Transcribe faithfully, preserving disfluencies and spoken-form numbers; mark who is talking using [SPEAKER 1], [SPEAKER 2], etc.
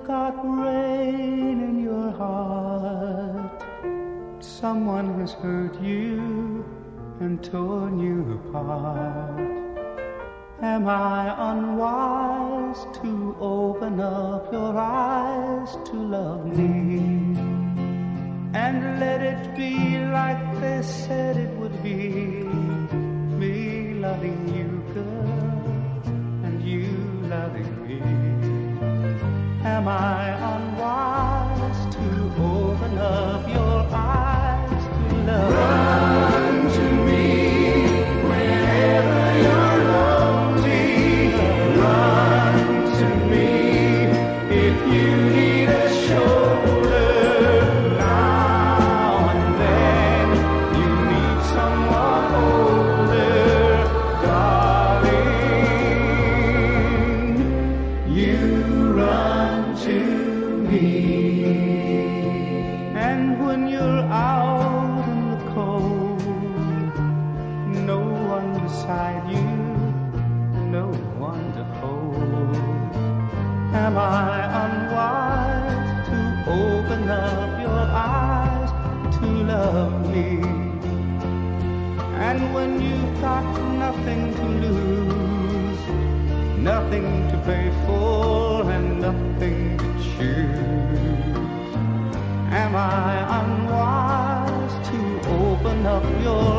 [SPEAKER 1] got rain in your heart, someone has hurt you and torn you apart. Am I unwise to open up your eyes to love me and let it be like they said it would be? Me loving you, girl, and you loving me. Am I unwise to open up your eyes to love? Run to me whenever you're lonely. Run to me if you need a shoulder. Now and then you need someone older, darling. You run to me. And when you're out in the cold, no one beside you, no one to hold. Am I unwise to open up your eyes to love me? And when you've got nothing to lose, nothing to pay for and nothing to choose, am I unwise to open up your